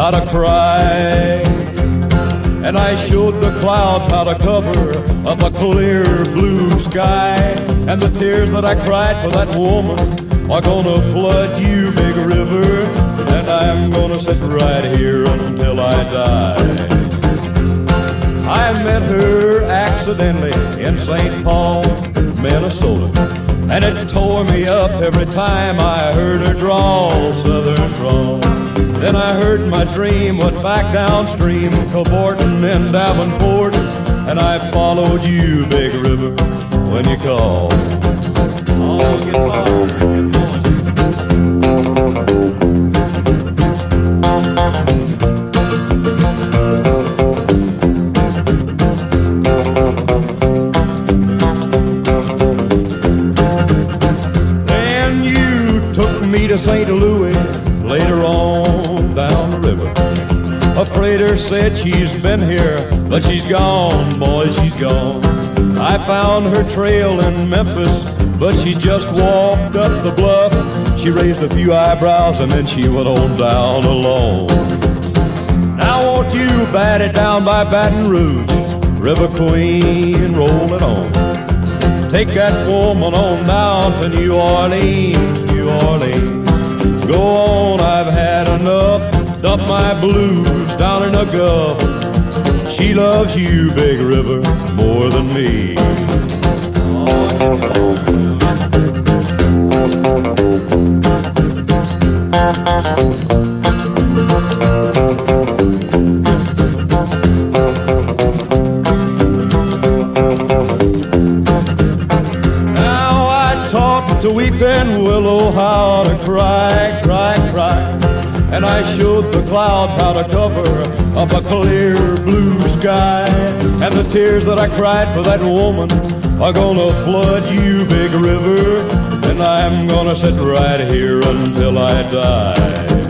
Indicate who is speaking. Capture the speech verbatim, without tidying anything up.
Speaker 1: how to cry. And I showed the clouds how to cover up a clear blue sky. And the tears that I cried for that woman are gonna flood you, big river. And I'm gonna sit right here until I die. I met her accidentally in Saint Paul, Minnesota, and it tore me up every time I heard her drawl, southern drawl. Then I heard my dream went back downstream, cavorting in Davenport, and I followed you, big river, when you called. Oh, guitar, get going. Then you took me to Saint Louis later on down the river. A freighter said she's been here, but she's gone, boy, she's gone. I found her trail in Memphis, but she just walked up the bluff. She raised a few eyebrows and then she went on down alone. Now won't you bat it down by Baton Rouge, River Queen, roll it on. Take that woman on down to New Orleans, New Orleans. Go on, I've had enough. Dump my blues down in the Gulf. She loves you, big river, more than me. Now I talk to weeping willow how to cry, cry, cry. And I showed the clouds how to cover up a clear blue sky. And the tears that I cried for that woman are gonna flood you, big river. And I'm gonna sit right here until I die.